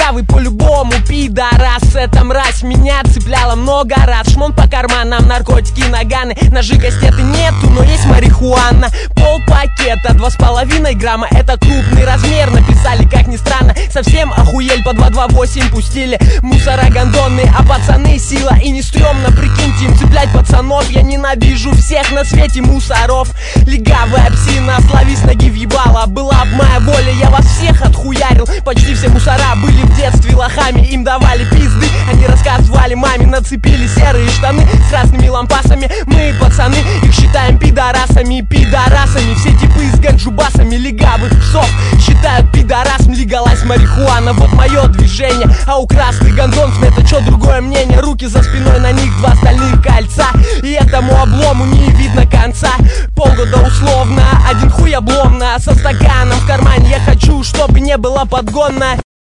легавый по-любому пидорас. Эта мразь меня цепляла много раз. Шмон по карманам, наркотики, наганы. Ножи, кастеты нету, но есть марихуана. Полпакета, 2,5 грамма. Это крупный размер, написали, как ни странно. Совсем охуель, по 2,28 пустили. Мусора гондонные, а пацаны сила. И не стрёмно, прикиньте, им цеплять пацанов. Я ненавижу всех на свете мусоров. Легавая псина, словись ноги въебала. Была б моя воля, я вас всех отхуярил. Почти все мусора были в детстве лохами. Им давали пизды, они рассказывали маме. Нацепили серые штаны с красными лампасами. Мы, пацаны, их считаем пидорасами. Пидорасами, все типы с ганджубасами. Легавых псов считают пидорасами. Легалась марихуана, вот мое движение. А у красных гондонцев это чё другое мнение. Руки за спиной, на них 2 стальных кольца. И этому облому не видно конца. Полгода условно, 1 хуй обломно. Со стаканом в кармане я хочу, чтобы не было подгона.